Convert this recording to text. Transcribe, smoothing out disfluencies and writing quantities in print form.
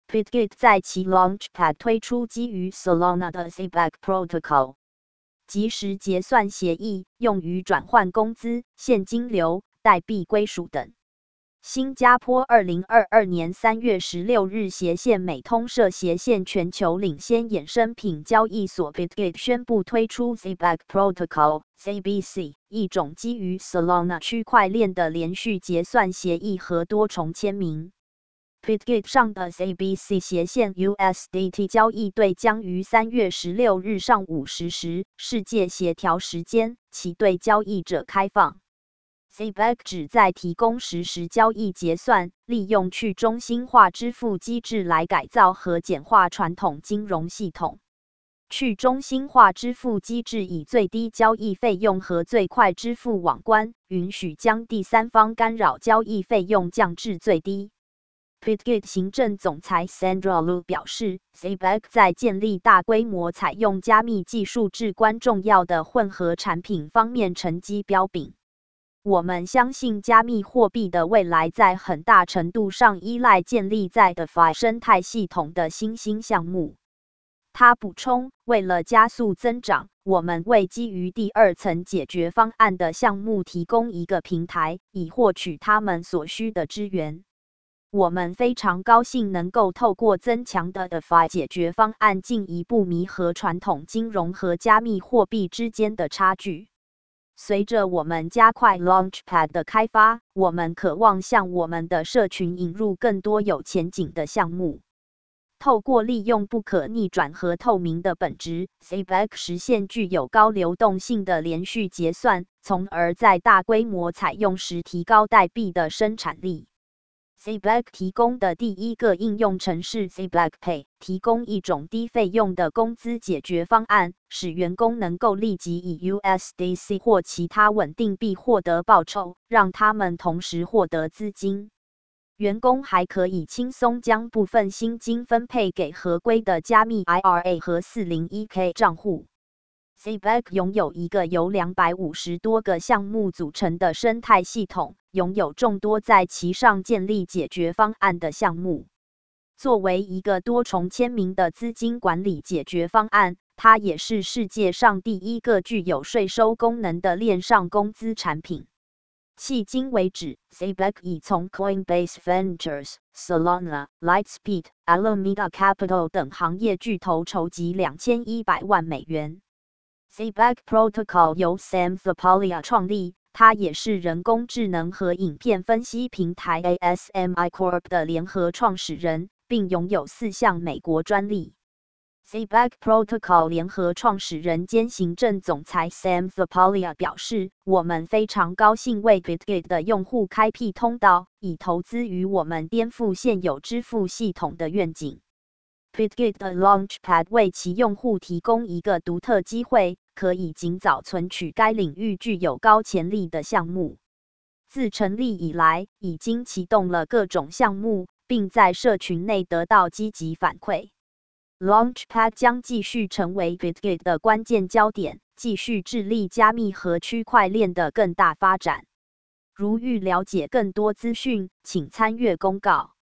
Bitget 在其 Launchpad 推出基于 Solana 的 Payback Protocol 即时结算协议，用于转换工资、现金流、代币归属等。新加坡2022年3月16日斜线美通社斜线全球领先衍生品交易所 Bitget 宣布推出 Payback Protocol (CBC), 一种基于 Solana 区块链的连续结算协议和多重签名。Bitget 上的 CBC 斜线 USDT 交易对将于3月16日上午10时世界协调时间起对交易者开放。Payback 旨在提供实时交易结算，利用去中心化支付机制来改造和简化传统金融系统。去中心化支付机制以最低交易费用和最快支付网关，允许将第三方干扰交易费用降至最低。Bitget 行政总裁 Sandra Lu 表示 ，Payback 在建立大规模采用加密技术至关重要的混合产品方面成绩彪炳。我们相信加密货币的未来在很大程度上依赖建立在 DeFi 生态系统的新兴项目。他补充，为了加速增长，我们为基于第二层解决方案的项目提供一个平台，以获取他们所需的支援。我们非常高兴能够透过增强的 DeFi 解决方案进一步弥合传统金融和加密货币之间的差距。随着我们加快 Launchpad 的开发，我们渴望向我们的社群引入更多有前景的项目。透过利用不可逆转和透明的本质 ，Payback 实现具有高流动性的连续结算，从而在大规模采用时提高代币的生产力。Payback 提供的第一个应用程式 Payback Pay 提供一种低费用的工资解决方案，使员工能够立即以 USDC 或其他稳定币获得报酬，让他们同时获得资金。员工还可以轻松将部分薪金分配给合规的加密 IRA 和 401k 账户。Payback 拥有一个由250多个项目组成的生态系统，拥有众多在其上建立解决方案的项目。作为一个多重签名的资金管理解决方案，它也是世界上第一个具有税收功能的链上工资产品。迄今为止 ，Payback 已从 Coinbase Ventures、Solana、Lightspeed、Alameda Capital 等行业巨头筹集2100万美元。Payback Protocol 由 Sam Zapalia 创立，他也是人工智能和影片分析平台 ASMI Corp 的联合创始人，并拥有4项美国专利。Payback Protocol 联合创始人兼行政总裁 Sam Zapalia 表示：“我们非常高兴为 Bitget 的用户开辟通道，以投资于我们颠覆现有支付系统的愿景。” Bitget 的 Launchpad 为其用户提供一个独特机会，可以尽早存取该领域具有高潜力的项目。自成立以来，已经启动了各种项目，并在社群内得到积极反馈。Launchpad 将继续成为 Bitget 的关键焦点，继续致力加密和区块链的更大发展。如欲了解更多资讯，请参阅公告。